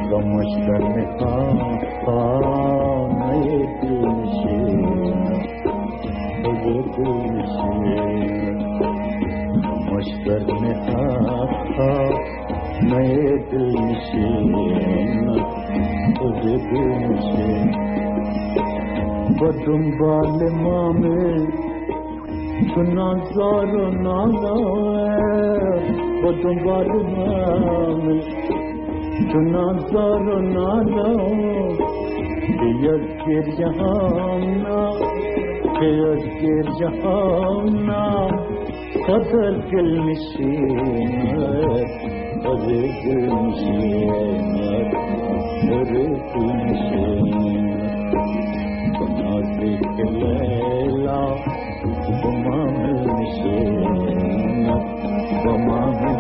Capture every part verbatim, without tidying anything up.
خاموش در نخواه خانه دل نشین خود دل نشین خاموش در نخواه خانه دل نشین خود دل نشین با دنبال مامه تو نازار و نالاه با دنبال مامه تو نازار و نالاه بیاد گیر جهانا بیاد گیر جهانا قدر گل نشیند قدر گل نشیند قدر گل نشیند نازک لیلا بمام نشیند بمام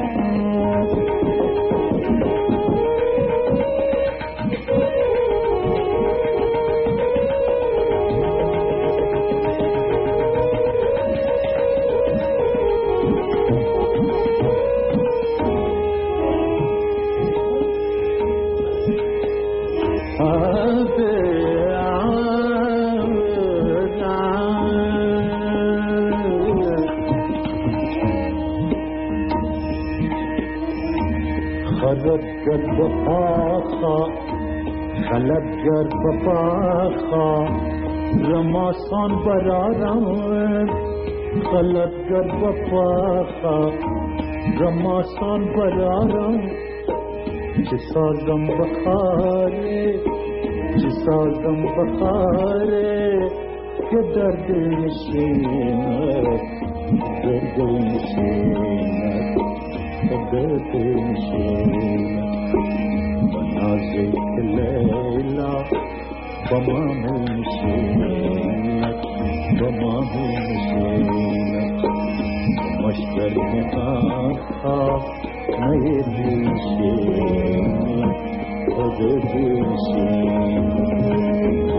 خلب گر بپاخا خلب گر بپاخا رماسان برارم خلب گر بپاخا رماسان برارم چه سازم بخاره چه سازم بخاره که در دل نشیند در دل نشیند در دل نشیند با نازک لیلا با مام نشیند با مام نشیند با مشکل نخواه نای دل نشیند خود دل نشیند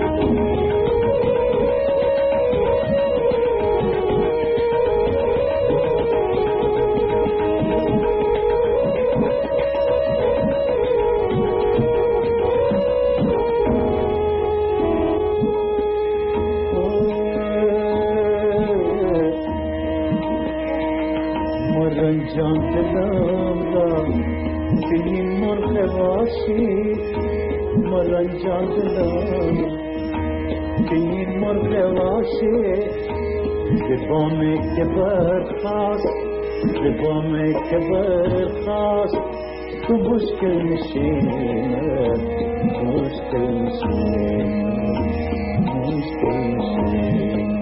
جان دلم را که این مرغ باشی مرن جان دلم که این مرغ باشی به بامی که برخواست به بامی که برخواست تو مشکل نشیند مشکل نشیند مشکل نشیند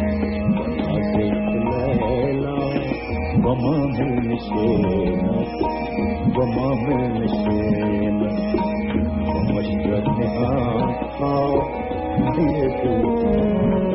با ما نشیند با ما نشیند با مشکل نهان خواه دیگه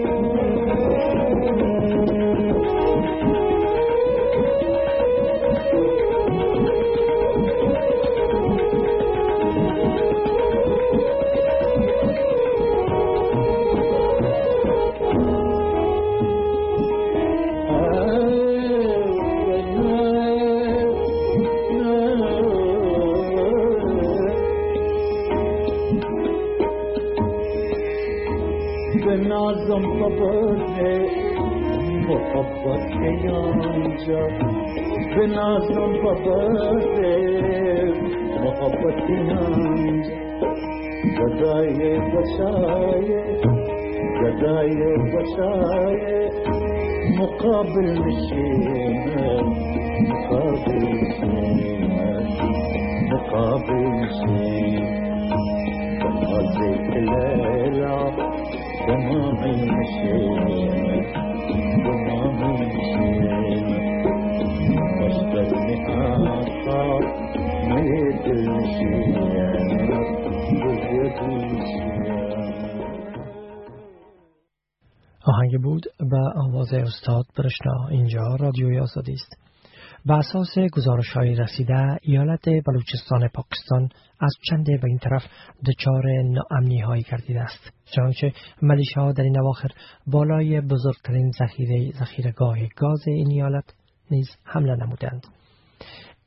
نازم ببرده محبت یانجا به نازم ببرده محبت یانجا گدای بشایه گدای بشایه مقابل نشینه مقابل نشینه مقابل نشینه نازک لیلا بمام نشیند بمام نشیند مشکل نهان می دل نشیند بزی دل نشیند. آهنگ بود و آواز استاد برشنا. اینجا رادیوی آزادی است. بر اساس گزارش‌های رسیده ایالت بلوچستان پاکستان از چنده به این طرف دچار ناامنی‌هایی گردیده است، چنانچه ملیشه‌ها در این اواخر بالای بزرگترین ذخیره ذخیره‌گاه گاز این ایالت نیز حمله نمودند.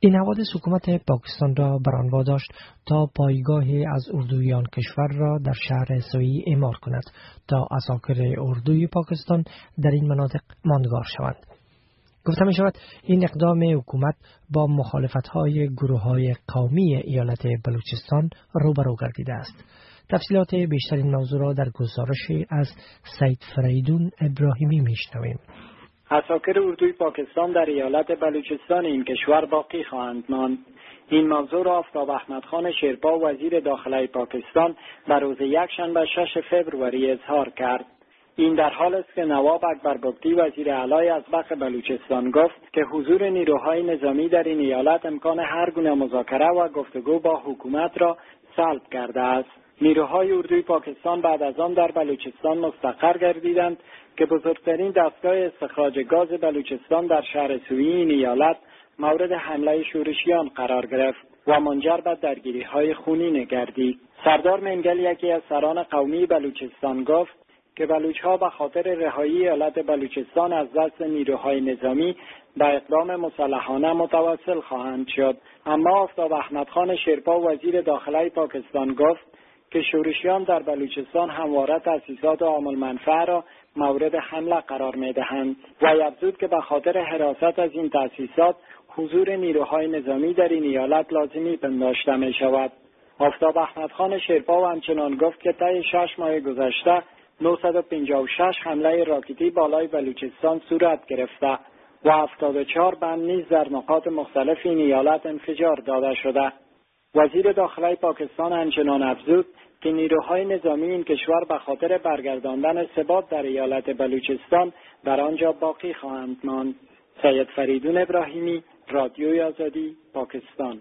این حوادث حکومت پاکستان را بران واداشت تا پایگاهی از اردویان کشور را در شهر سویی اعمار کند تا عساکر اردوی پاکستان در این مناطق ماندگار شوند. گفته می شود این اقدام حکومت با مخالفت‌های گروه‌های قومی ایالت بلوچستان روبرو گردیده است. تفصیلات بیشتر این موضوع را در گزارشی از سید فریدون ابراهیمی میشنویم. عساکر اردوی پاکستان در ایالت بلوچستان این کشور باقی خواهند ماند. این موضوع را آفتاب احمدخان شیرپا وزیر داخلی پاکستان در روز یکشنبه شش فوریه اظهار کرد. این در حال است که نواب اکبر بگتی وزیر اعلی ازبق بلوچستان گفت که حضور نیروهای نظامی در این ایالت امکان هر گونه مذاکره و گفتگو با حکومت را سلب کرده است. نیروهای اردوی پاکستان بعد از آن در بلوچستان مستقر گردیدند که بزرگترین دستگاه استخراج گاز بلوچستان در شهر سویی این ایالت مورد حمله شورشیان قرار گرفت و منجر به درگیری‌های خونین گردید. سردار منگل یکی از سران قومی بلوچستان گفت که بلوچ‌ها به خاطر رهایی ایالت بلوچستان از دست نیروهای نظامی به اقدام مسلحانه متوسل خواهند شد. اما آفتاب احمدخان شیرپا وزیر داخلی پاکستان گفت که شورشیان در بلوچستان همواره تأسیسات عام المنفعه را مورد حمله قرار می‌دهند و افزود که به خاطر حراست از این تأسیسات حضور نیروهای نظامی در این ایالت لازمی پنداشته می‌شود. آفتاب احمدخان شیرپا و همچنان گفت که طی شش ماه گذشته نهصد و پنجاه و شش حمله راکتی بالای بلوچستان صورت گرفته و هفتاد و چهار بم نیز در نقاط مختلف این ایالت انفجار داده شده. وزیر داخلی پاکستان همچنان افزود که نیروهای نظامی این کشور به خاطر برگرداندن ثبات در ایالت بلوچستان در آنجا باقی خواهند ماند. سید فریدون ابراهیمی، رادیوی آزادی، پاکستان.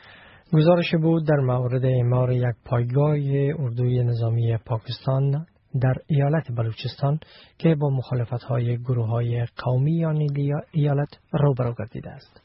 گزارش بود در مورد اعمار یک پایگاه اردوی نظامی پاکستان در ایالت بلوچستان که با مخالفت‌های گروه‌های قومی آن ایالت روبرو گردیده است.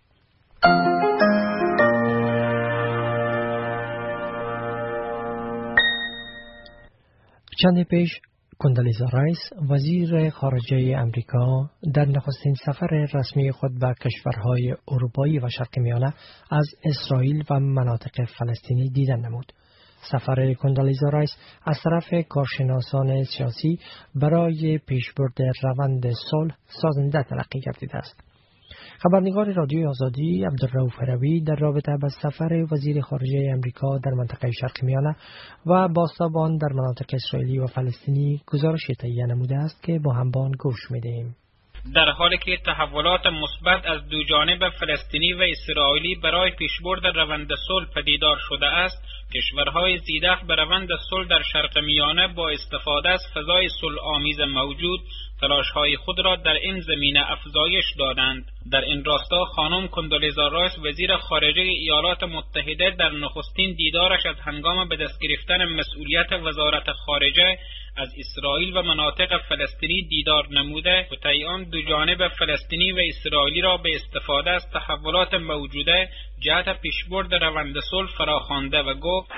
چند پیش کندالیزا رایس وزیر خارجه امریکا در نخستین سفر رسمی خود به کشورهای اروپایی و شرق میانه از اسرائیل و مناطق فلسطینی دیدن نمود. سفر کندالیزا رایس از طرف کارشناسان سیاسی برای پیشبرد روند صلح سازنده تلقی گردیده است. خبرنگار رادیوی آزادی عبدالرؤوف هروی در رابطه با سفر وزیر خارجه امریکا در منطقه شرق میانه و بازتاب آن در مناطق اسرائیلی و فلسطینی گزارشی تهیه نموده است که با همبان گوش می‌دهیم. در حالی که تحولات مثبت از دو جانب فلسطینی و اسرائیلی برای پیشبرد روند صلح پدیدار شده است، کشورهای زیرخ به روند صلح در شرق میانه با استفاده از فضای صلح‌آمیز موجود تلاش‌های خود را در این زمینه افزایش دادند. در این راستا خانم کندالیزا رایس وزیر خارجه ایالات متحده در نخستین دیدارش از هنگام به دست گرفتن مسئولیت وزارت خارجه از اسرائیل و مناطق فلسطینی دیدار نموده و طی آن دو جانب فلسطینی و اسرائیلی را به استفاده از تحولات موجوده جهت پیشبرد روند صلح فراخوانده و گفت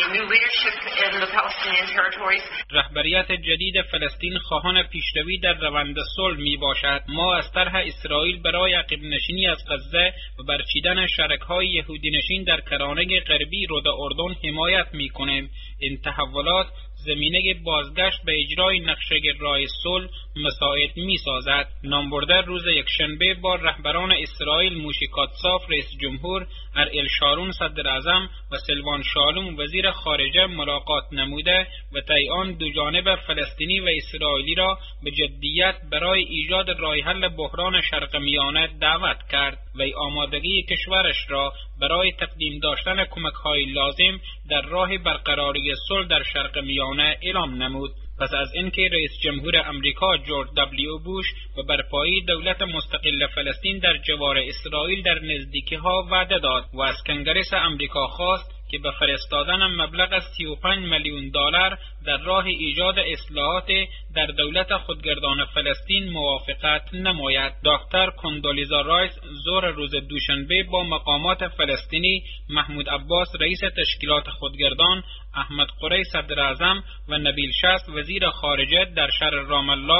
رهبریت جدید فلسطین خواهان پیشروی در روند صلح می باشد. ما از طرح اسرائیل برای عقب نشینی از غزه و برچیدن شرک‌های یهودی نشین در کرانه غربی رود اردن حمایت می کنیم. این تحولات زمینه بازگشت به اجرای نقشه راه صلح مساعد می سازد. نامبرده روز یکشنبه با رهبران اسرائیل موشی کاتساف رئیس جمهور، اریل شارون صدر اعظم و سلوان شالوم وزیر خارجه ملاقات نموده و طی آن دو جانب فلسطینی و اسرائیلی را به جدیت برای ایجاد راه حل بحران شرق میانه دعوت کرد و آمادگی کشورش را برای تقدیم داشتن کمک‌های لازم در راه برقراری صلح در شرق میانه اعلام نمود. پس از اینکه رئیس جمهور امریکا جورج دبلیو بوش و برپایی دولت مستقل فلسطین در جوار اسرائیل در نزدیکی‌ها وعده داد و از کنگرس امریکا خواست که به فرستادن مبلغ از سی و پنج میلیون دلار در راه ایجاد اصلاحات در دولت خودگردان فلسطین موافقت نماید. دکتر کندالیزا رایس ظهر روز دوشنبه با مقامات فلسطینی، محمود عباس رئیس تشکیلات خودگردان، احمد قری صدر اعظم و نبیل شست وزیر خارجه در شهر رام الله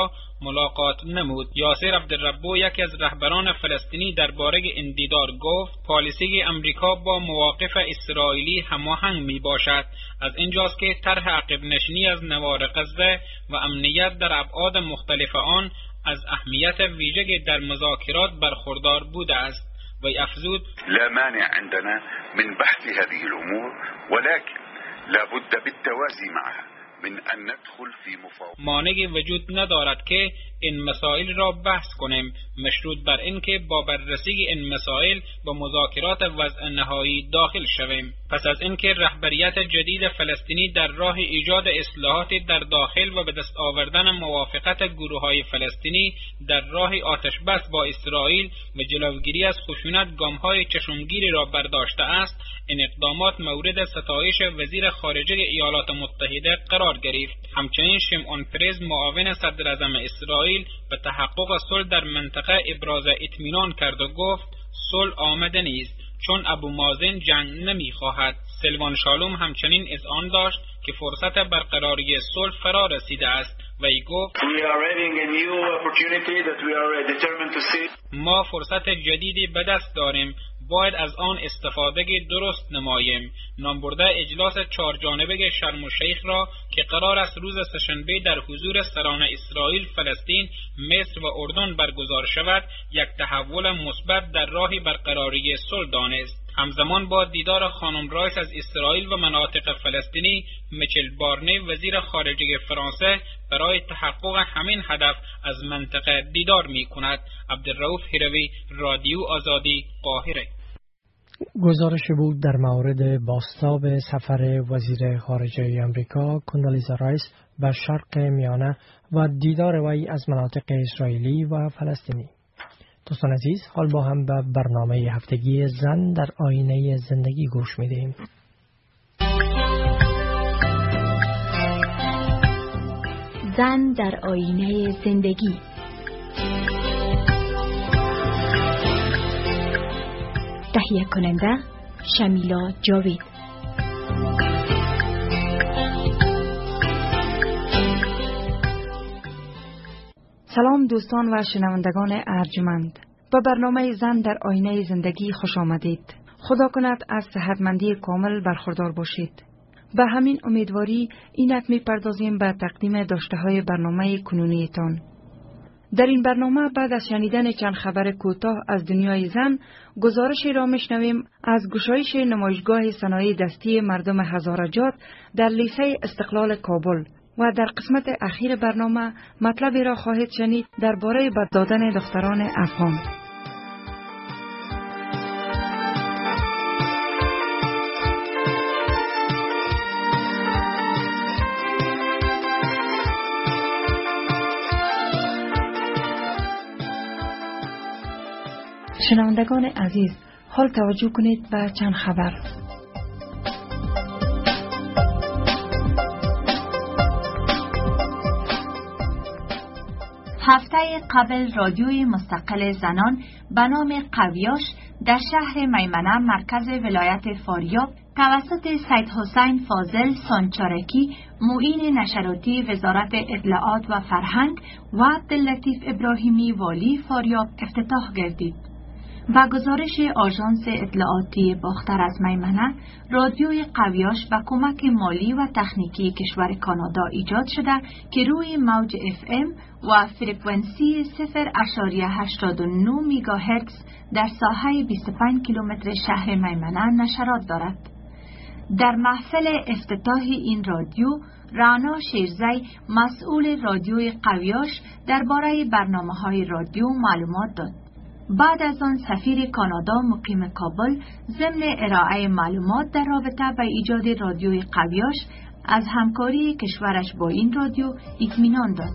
ملاقات نمود. یاسر عبدالربو، یکی از رهبران فلسطینی، درباره این دیدار گفت پالیسی امریکا با مواقف اسرائیلی هماهنگ می باشد. از اینجاست که طرح عقب نشینی از نوار غزه و امنیت در ابعاد مختلف آن از اهمیت ویژه در مذاکرات برخوردار بوده است. و افزود: لا مانع عندنا من بحث هذه الامور ولكن لابد بالتوازي معها من ان ندخل في مفاوضات. مانعی وجود ندارد که این مسائل را بحث کنیم، مشروط بر اینکه با بررسی این مسائل با مذاکرات وضع نهایی داخل شویم. پس از اینکه رهبریت جدید فلسطینی در راه ایجاد اصلاحات در داخل و به دست آوردن موافقت گروه‌های فلسطینی در راه آتشبس با اسرائیل و جلوگیری از خشونت گام‌های چشمگیری را برداشته است، این اقدامات مورد ستایش وزیر خارجه ایالات متحده قرار گرفت. همچنین شمعون پرز، معاون صدر اعظم اسرائیل، به تحقق صلح در منطقه ابراز اطمینان کرد و گفت صلح آمده نیست چون ابو مازن جنگ نمی‌خواهد. سلوان شالوم همچنین اذعان داشت که فرصت برقراری صلح فرا رسیده است و ای گفت ما فرصت جدیدی به دست داریم، باید از آن استفاده درست نماییم. نامبرده اجلاس چهار جانبه شرم الشیخ را که قرار است روز سه‌شنبه در حضور سران اسرائیل، فلسطین، مصر و اردن برگزار شود، یک تحول مثبت در راه برقراری صلح دانست. همزمان با دیدار خانم رایس از اسرائیل و مناطق فلسطینی، میچل بارنی، وزیر خارجه فرانسه، برای تحقق همین هدف از منطقه دیدار می کند. عبدالرؤوف هروی، رادیو آزادی، قاهره. گزارش بود در مورد بازتاب سفر وزیر خارجه آمریکا کندالیزا رایس به شرق میانه و دیدار وی از مناطق اسرائیلی و فلسطینی. دوستان عزیز، حال با هم به برنامه هفتگی زن در آینه زندگی گوش میدهیم. زن در آینه زندگی. تهیه کننده شمیلا جاوید. سلام دوستان و شنوندگان ارجمند، به برنامه زن در آینه زندگی خوش آمدید. خدا کند از صحتمندی کامل برخوردار باشید. به همین امیدواری اینک می پردازیم به تقدیم داشته های برنامه کنونیتان. در این برنامه بعد از شنیدن چند خبر کوتاه از دنیای زن، گزارشی را میشنویم از گشایش نمایشگاه صنایع دستی مردم هزارجات در لیسه استقلال کابل و در قسمت اخیر برنامه مطلبی را خواهید شنید درباره بد دادن دختران افغان. شنوندگان عزیز، حال توجه کنید به چند خبر. هفته قبل رادیوی مستقل زنان به نام قویاش در شهر میمنه مرکز ولایت فاریاب توسط سید حسین فاضل سانچارکی معین نشراتی وزارت اطلاعات و فرهنگ و عبداللطیف ابراهیمی والی فاریاب افتتاح گردید. با گزارش آژانس اطلاعاتی باختر از میمنه، رادیوی قویاش با کمک مالی و تکنیکی کشور کانادا ایجاد شده که روی موج اف ام و فرکانسی صفر ممیز هشتاد و نه میگاهرتز در ساحه بیست و پنج کیلومتر شهر میمنه نشرات دارد. در محفل افتتاح این رادیو، رانا شیرزی مسئول رادیوی قویاش درباره برنامه‌های رادیو معلومات داد. بعد از آن سفیر کانادا مقیم کابل ضمن ارائه معلومات در رابطه با ایجاد رادیوی قویاش از همکاری کشورش با این رادیو اطمینان داد.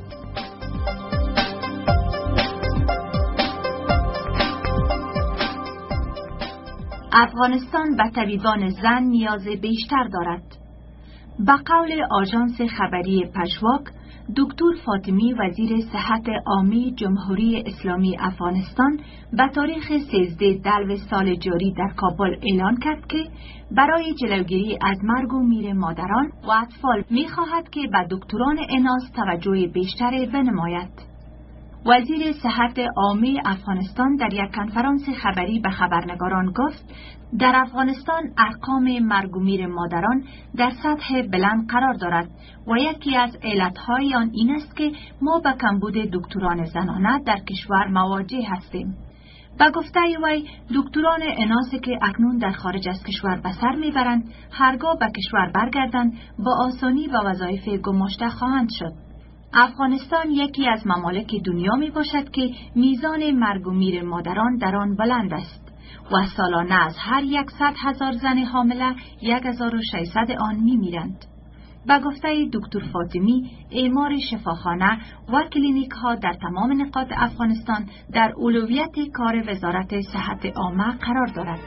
افغانستان به طبیبان زن نیاز بیشتر دارد. به قول آژانس خبری پژواک، دکتر فاطمی وزیر صحت عامی جمهوری اسلامی افغانستان به تاریخ سیزده دلو سال جاری در کابل اعلان کرد که برای جلوگیری از مرگ و میر مادران و اطفال می‌خواهد که به دکتران اناث توجه بیشتری بنماید. وزیر صحت عامه افغانستان در یک کنفرانس خبری به خبرنگاران گفت در افغانستان ارقام مرگ و میر مادران در سطح بلند قرار دارد و یکی از علتهای آن این است که ما به کمبود دکتران زنانه در کشور مواجه هستیم. به گفته وی دکتران اناثی که اکنون در خارج از کشور به سر میبرند هرگاه به کشور برگردند با آسانی به وظایف گماشته خواهند شد. افغانستان یکی از ممالک دنیا می باشد که میزان مرگ و میر مادران در آن بلند است و سالانه از هر صد هزار زن حامله یک هزار و ششصد آن می میرند. به گفته دکتر فاطمی، اعمار شفاخانه و کلینیک ها در تمام نقاط افغانستان در اولویت کار وزارت صحت عامه قرار دارد.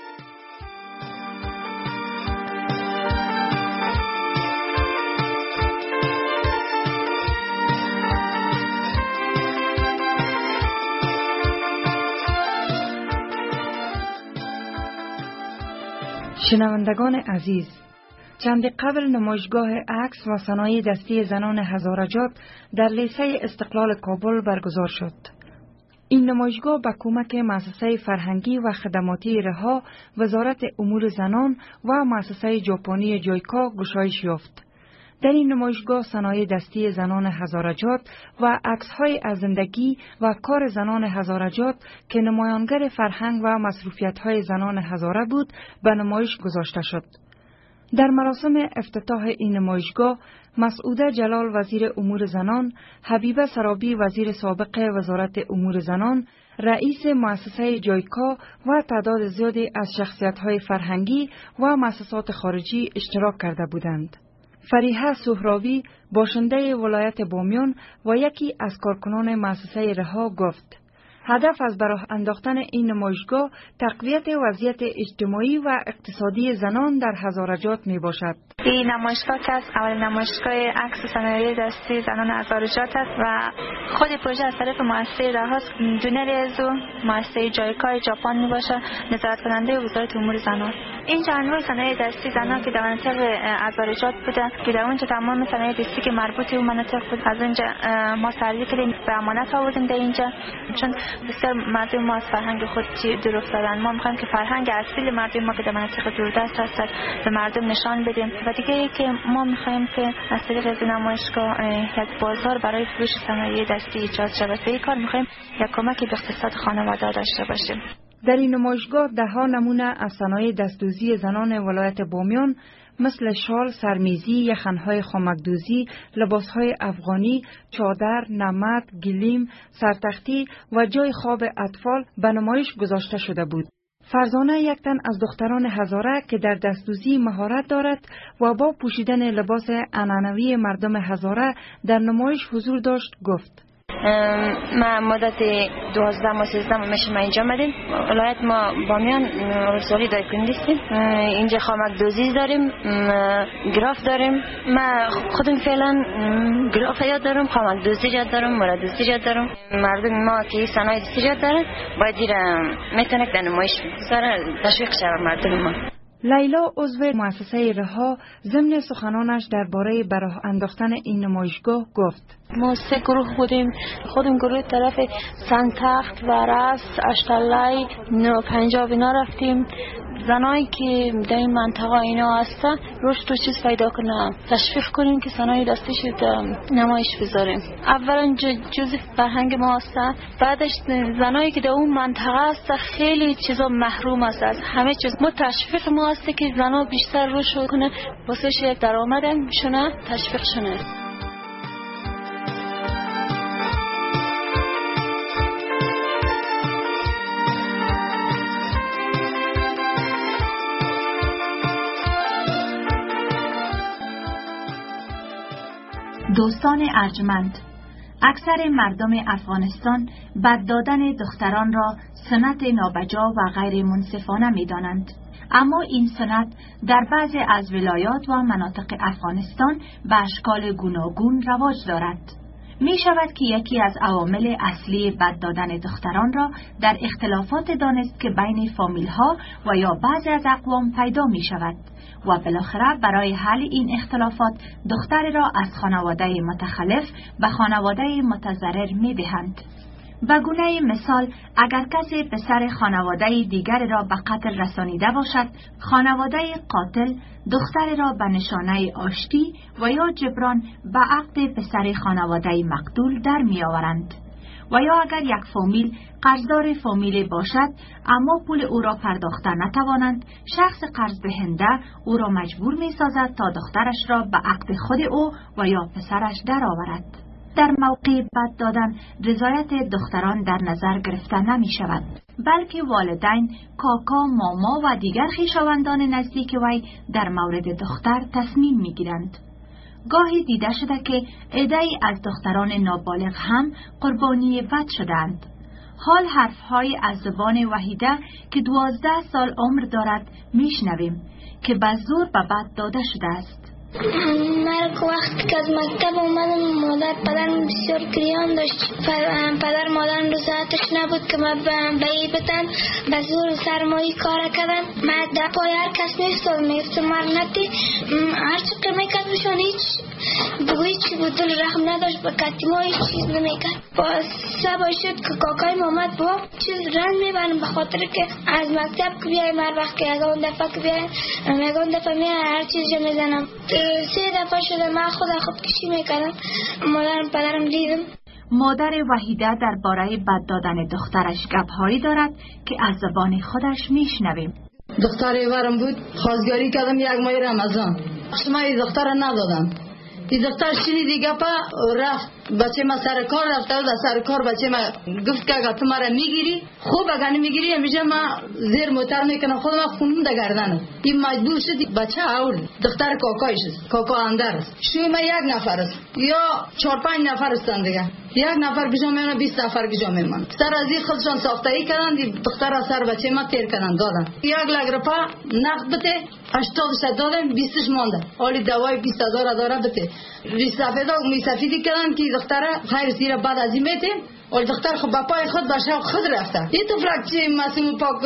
شنوندگان عزیز، چند قبل نمایشگاه عکس و صنایع دستی زنان هزارجات در لیسه استقلال کابل برگزار شد. این نمایشگاه به کمک مؤسسه فرهنگی و خدماتی رها، وزارت امور زنان و مؤسسه ژاپنی جایکا گشایش یافت. در این نمایشگاه صنایع دستی زنان هزارجات و عکس‌های از زندگی و کار زنان هزارجات که نمایانگر فرهنگ و مصروفیت‌های زنان هزاره بود به نمایش گذاشته شد. در مراسم افتتاح این نمایشگاه، مسعوده جلال وزیر امور زنان، حبیبه سرابی وزیر سابق وزارت امور زنان، رئیس مؤسسه جایکا و تعداد زیادی از شخصیت‌های فرهنگی و مؤسسات خارجی اشتراک کرده بودند. فریحه سهراوی، باشنده ولایت بامیان و یکی از کارکنان مؤسسه رها گفت: هدف از براه انداختن این نمایشگاه تقویت وضعیت اجتماعی و اقتصادی زنان در هزارجات می باشد. این نمایشگاه که از اول نمایشگاه عکس صنایع دستی زنان هزارجات است و خود پروژه از طرف مؤسسه رهاست. دونر ازو مؤسسه جایکای ژاپن می باشد، نظارت کننده وزارت امور زنان. اینجا انواع صنایع دستی زنان که در مناطق هزارجات بودن که در اونجا تمام صنایع دستی که مربوط به مناطق بود از اونجا ما سروی کردیم به امانت آوردیم در اینجا، چون بسیار مردم ما از فرهنگ خود دور افتادن. ما میخوایم که فرهنگ اصیل مردم ما که در مناطق دوردست هست به مردم نشان بدیم و دیگه ای که ما میخوایم که از طریق از نمایشگاه یک بازار برای فروش صنایع دستی ایجاد شود. به این کار میخوایم یک کمکی به اقتصاد خانواده داشته باشیم. در این نمایشگاه ده ها نمونه از صنایع دستدوزی زنان ولایت بامیان مثل شال، سرمیزی، یخنهای خامکدوزی، لباسهای افغانی، چادر، نمد، گلیم، سرتختی و جای خواب اطفال به نمایش گذاشته شده بود. فرزانه یک تن از دختران هزاره که در دستدوزی مهارت دارد و با پوشیدن لباس عنعنوی مردم هزاره در نمایش حضور داشت گفت: ما مدت دوازده ماه سیزده ماه میشه ما اینجا آمدیم. ولایت ما بامیان ولسوالی دایکندیستیم. اینجا خامکدوزی داریم، گراف داریم. ما خودم فعلا گراف یاد دارم، خامکدوزی یاد دارم، مرادوزی یاد دارم. مردم ما که صنایع دستی یاد دارن باید دیره میتونه در نمایش سر تشویق شود مردم ما. لیلا عضو مؤسسه رها ضمن سخنانش درباره براه انداختن این نمایشگاه گفت: ما سه گروه بودیم. خودم گروه طرف سنگتخت و رس اشتالای نو پنجاب اینا رفتیم. زنایی که در این منطقه اینا هستن رشد و چیز پیدا کنن، تشویق کنیم که صنایع دستی شد نمایش بذاریم. اولا جزء فرهنگ ما هستن، بعدش زنایی که در اون منطقه هستن خیلی چیزا محروم هستن از همه چیز. ما تشویق ما هست که زنا بیشتر رشد کنه، واسه یک درآمد شونه، تشویق شونه. دوستان ارجمند، اکثر مردم افغانستان بد دادن دختران را سنت نابجا و غیر منصفانه می دانند. اما این سنت در بعضی از ولایات و مناطق افغانستان به اشکال گوناگون رواج دارد. می شود که یکی از عوامل اصلی بد دادن دختران را در اختلافات دانست که بین فامیل ها و یا بعضی از اقوام پیدا می شود و بالاخره برای حل این اختلافات دختر را از خانواده متخلف به خانواده متضرر می دهند. به گونه مثال، اگر کسی پسر خانواده دیگر را به قتل رسانیده باشد، خانواده قاتل دختر را به نشانه آشتی و یا جبران به عقد پسر خانواده مقتول در می آورند. و یا اگر یک فامیل قرضدار فامیل باشد اما پول او را پرداخته نتوانند، شخص قرض دهنده او را مجبور می سازد تا دخترش را به عقد خود او و یا پسرش در آورد. در موقع بد دادن رضایت دختران در نظر گرفته نمی شود، بلکه والدین، کاکا، ماما و دیگر خویشاوندان نزدیک وی در مورد دختر تصمیم می گیرند. گاهی دیده شده که عده‌ای از دختران نابالغ هم قربانی بد شدند. حال حرفهای از زبان وحیده که دوازده سال عمر دارد میشنویم که به زور به بد داده شده است. مرگ وقتی که از مکتب اومدم مادر پدرم بسیار گریان داشت. پدر مادرم رضایتش نبود که من به ای بدن، به زور سرمایی کار کردن. من در پای هر کس نیستم، میفتم مرنتی هرچی که میکرد بشون هیچ بگوی چی بود، دل رحم نداشت به کتیما هیچ چیز نمیکرد. با سبا شد که کاکای محمد با چیز رنگ میبرم به خاطر که از مکتب که بیایم هر وقت که اگه اون دفعه که بیایم اگه اون دفعه میایم هر چیز جا میزنم. سه دفعه شده من خدا خودکشی میکردم. مادرم پدرم دیدم. مادر وحیده درباره بد دادن دخترش گپ‌هایی دارد که از زبان خودش میشنویم. دختر ایورم بود، خواستگاری کردم یک ماه رمضان. شما این دختر را ندادم. این دختر شنیدی گپا رفت، بچه ما سر کار رفته و سر کار بچه ما گفت که اگر تو مرا میگیری خوب، اگر نمیگیری همیشه ما زیر موتر میکنم خودم خونم در گردنم. این مجبور شدی بچه اول دختر کاکایش است، کاکا اندر است. شوی ما یک نفر است یا چهار پنج نفر هستند دیگه، یک نفر بجا میمونه بیست نفر بجا میمونه. سر از این خودشان ساختگی کردن، دختر را سر بچه ما تیر کردن دادن. یک لگ رپا نقد بده هشتادش دادن، بیستش مانده. حالی دوای بیست هزار داره بده. ریسافیدا میسافیدی کردن که دختر خیر سیره بعد از این میتیم و دختر خود با پای خود بشه خود رفته. این تو فرکچه مسئول پاک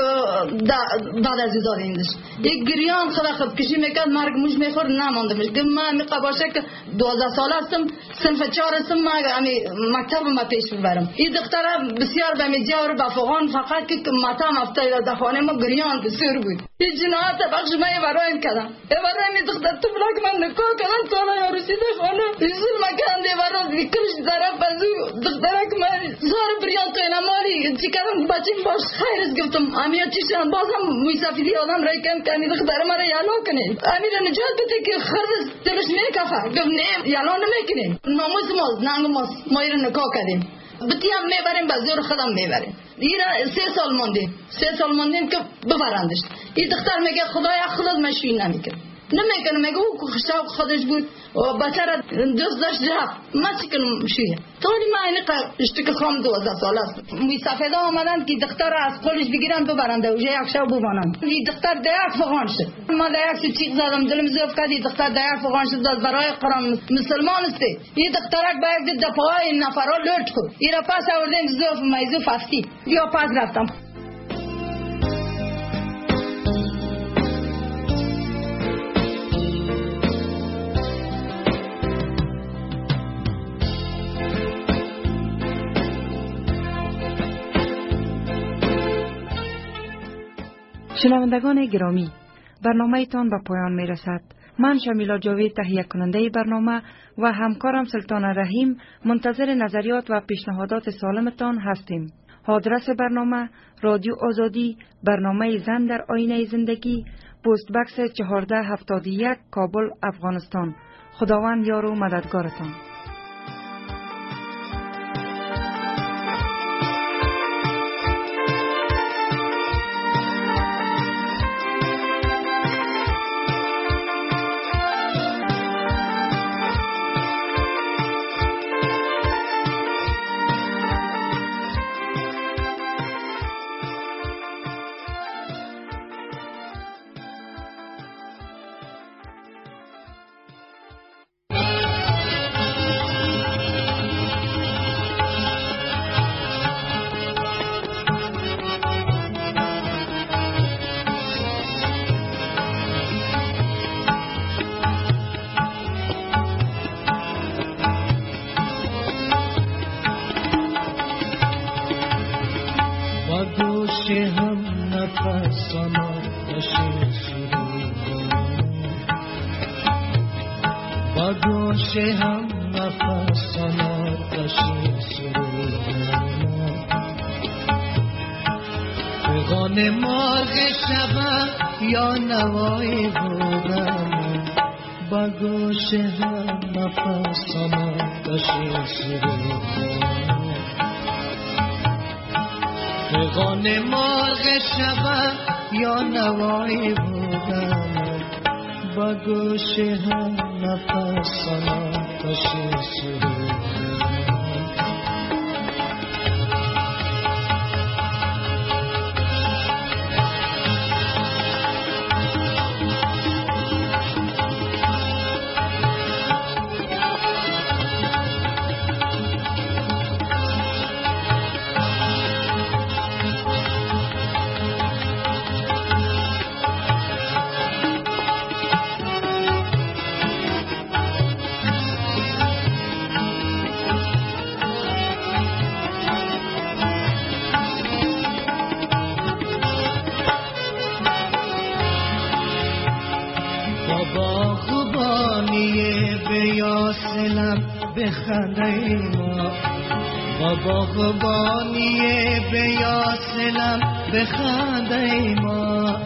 بعد از این داده ایندش. یک گریان خود خود کشی میکرد، مرگ موش میخورد نمانده میشه. من میقا باشه که دوازده سال هستم، سنف چهار هستم، من مکتب ما پیش ببرم. این دختر بسیار به می جاور بفغان، فقط که ماتم افتاد دفانه ما گریان بسیار بود. این جنایت بخش من برایم کردم. برای می دختر تو بلاک من نکاح کردم سالا رسیده خانه. ریزول مکان دیوارات بیکرش طرف بازو دختر که من زار بریان تو نمالی چی کردم بچیم باش خیرش گفتم امیر چیشان بازم میسافیدی آدم رای کم کنی دختر مرا یالا کنی امیر نجات بده که خرد دلش میکفه گفت نه یالا نمیکنی ناموس ماست ناموس ما ایران نکاح کردیم بتی هم میبریم به زور خودم میبریم. ایران سه سال ماندیم سه سال ماندیم که ببرندش. این دختر میگه خدای خودت مشین نمیکنه نمیکنه، میگه او شوق خودش بود و بچه را دوست داشت رفت. ما چی کنم شیه طوری ما اینه اشتک خام دوازده سال است. میسافیده آمدن که دختر را از قولش بگیرن ببرنده و یک شب ببانند. این دختر دیگ فغان شد. ما دیگ سو چیق زدم دلم زیف کردی دختر دیگ فغان شد داد برای قرآن مسلمان استه. این دخترک با یک دید دپاهای نفرها لرد خود این را پس آوردن زیف میزوف افتی بیا پس رفتم. شنوندگان گرامی، برنامه تان به پایان می رسد. من شمیلا جاوید تهیه کننده برنامه و همکارم سلطان رحیم منتظر نظریات و پیشنهادات سالمتان هستیم. آدرس برنامه رادیو آزادی، برنامه زن در آینه زندگی، پست بکس چهارده هفتاد و یک، کابل، افغانستان. خداوند یار و مددگارتان. با گوش هم نفسان آتشی سرودم پیغان مرغ شبم یا نوای بودم با گوش هم نفسان آتشی سرودم پیغان مرغ شبم یا نوای بودم با گوش هم نفسان آتشی سرودم بخنده ما با باغبانی بیاسلم بخنده ما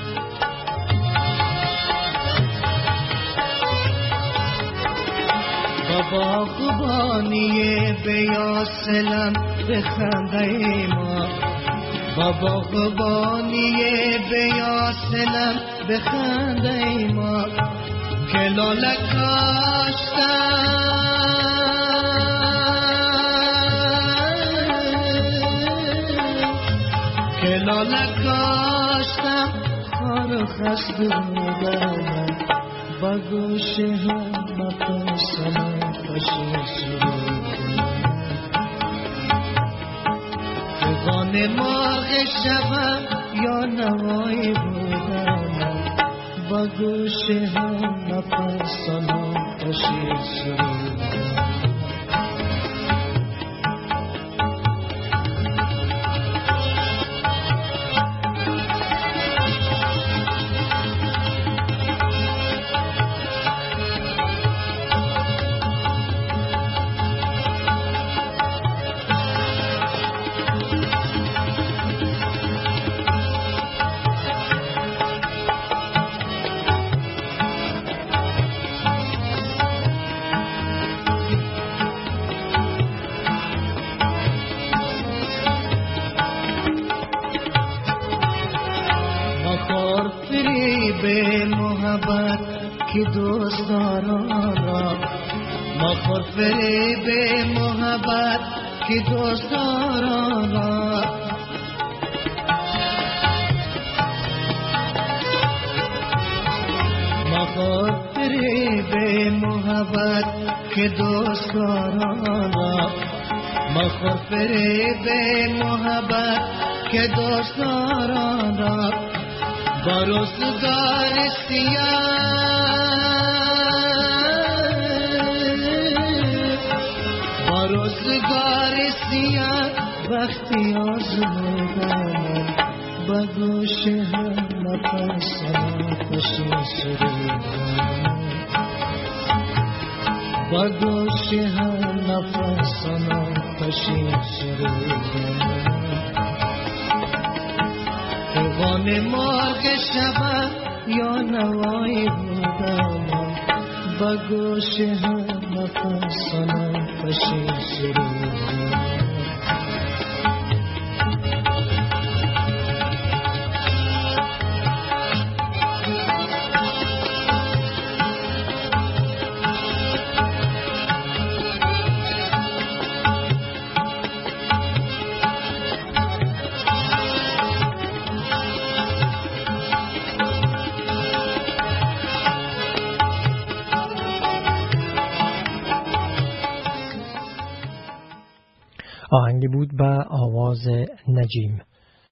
با باغبانی بیاسلم بخنده ما با باغبانی بیاسلم بخنده ما که لاله کاشتم لاله کاشتم خار و خس بودم با گوش هم نفسان آتشی سرودم پیغان مرغ شبم یا نوای بودم با گوش هم نفسان آتشی سرودم که دوستداران را مخور فریب محبت که دوستداران را مخور فریب محبت که دوستداران را مخور فریب محبت که دوستداران را با روزگار سیاه با روزگار سیاه وقتی آزمودم با گوش هم نفسان آتشی سرودم با گوش هم نفسان آتشی سرودم پیغان مرغ شبم یا نوای بودم با گوش هم نفسان آتشی سرودم آهنگی بود به آواز نجیم.